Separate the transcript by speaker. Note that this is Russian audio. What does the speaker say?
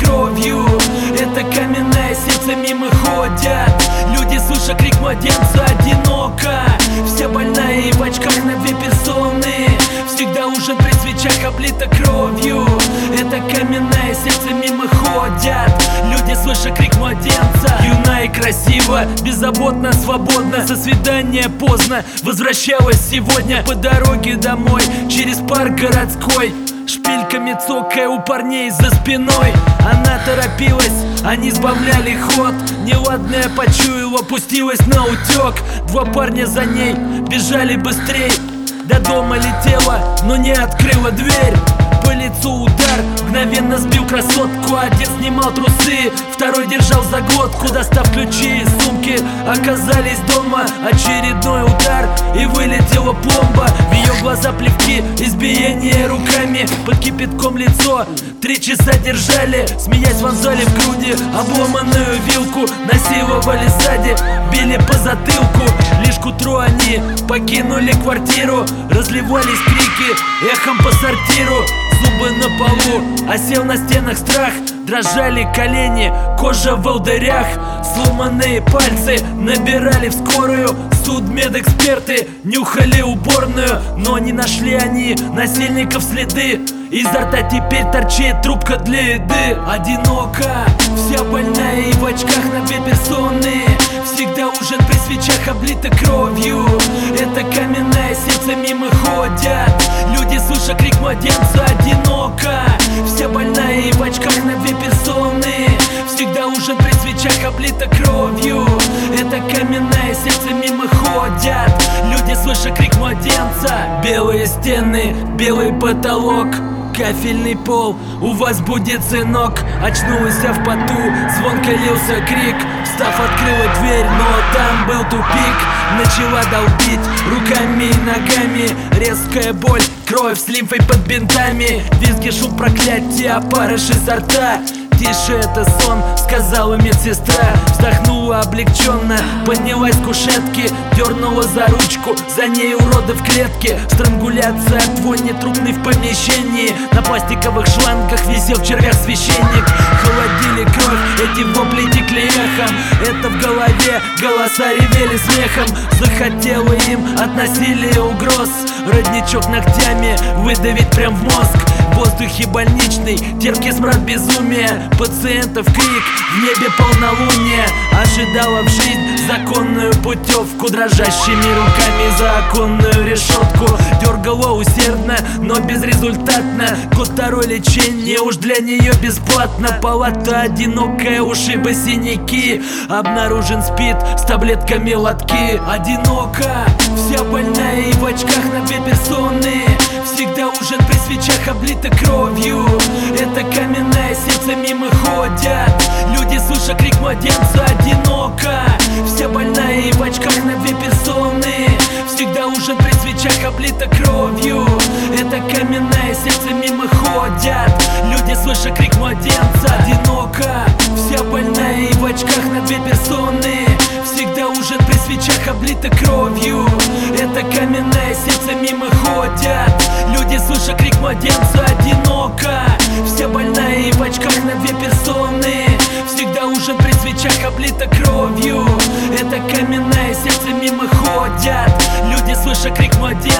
Speaker 1: кровью. Это каменное сердце мимо ходят люди, слыша крик младенца одиноко. Вся больная и в очках на две персоны. Всегда ужин при свечах облито кровью. Это каменное сердце мимо ходят люди, слыша крик младенца. Юна и красиво, беззаботно, свободно. Со свидания поздно, возвращалась сегодня по дороге домой через парк городской. Шпильками цокая у парней за спиной. Она торопилась, они сбавляли ход. Неладное почуяла, пустилась на утек. Два парня за ней бежали быстрей. До дома летела, но не открыла дверь. По лицу удар, мгновенно сбил красотку. Один снимал трусы, второй держал за глотку. Достав ключи из сумки, оказались дома. Очередной удар, и вылетела пломба. В ее глаза плевки, избиение руками. Под кипятком лицо 3 часа держали. Смеясь вонзали в груди обломанную вилку. Насиловали сзади, били по затылку. Лишь к утру они покинули квартиру. Разливались крики эхом по сортиру. Зубы на полу, осел на стенах страх. Дрожали колени, кожа в волдырях. Сломанные пальцы набирали в скорую. Судмедэксперты нюхали уборную. Но не нашли они насильников следы. Изо рта теперь торчит трубка для еды. Одиноко, вся больная и в очках на две персоны. Всегда ужин при свечах облито кровью. Это каменное сердце мимо ходят люди, слыша крик младенца одиноко. Вся больная и в очках на две персоны. Всегда ужин при свечах облито кровью. Это каменное сердце мимо ходят люди, слыша крик младенца. Белые стены, белый потолок, кафельный пол, у вас будет сынок. Очнулась в поту, звонко лился крик. Встав, открыла дверь, но там был тупик. Начала долбить руками и ногами. Резкая боль, кровь с лимфой под бинтами. Визги, шум, проклятия, опарыш изо рта. Тише, это сон, сказала медсестра. Вздохнула облегченно, поднялась с кушетки. Дернула за ручку, за ней уроды в клетке. Странгуляция от вони трупной в помещении. На пластиковых шлангах висел в червях священник. Холодили кровь, эти вопли текли эхом. Это в голове, голоса ревели смехом. Захотела им от насилия угроз. Родничок ногтями выдавить прям в мозг. В воздухе больничный, терпкий смрад безумия. Пациентов крик, в небе полнолуние. Ожидала в жизнь законную путевку. Дрожащими руками за оконную решетку. Дергала усердно, но безрезультатно. Год второй лечения уж для нее бесплатно. Палата одинокая, ушибы, синяки. Обнаружен СПИД с таблетками лотки. Одиноко, вся больная и в очках на две персоны. Всегда ужин при свечах облито кровью. Это каменное сердце мимо ходят люди, слыша крик младенца одиноко. Вся больная и в очках на две персоны. Всегда ужин при свечах облито кровью. Это каменное сердце мимо ходят люди, слыша крик младенца одиноко. Вся больная и в очках на две персоны. Всегда ужин при свечах облито кровью. Это каменное сердце мимо ходят люди, слыша крик младенца одиноко. Вся больная и в очках на две персоны. Всегда ужин при свечах облито кровью. Это каменное сердце мимо ходят люди, слыша крик младенца.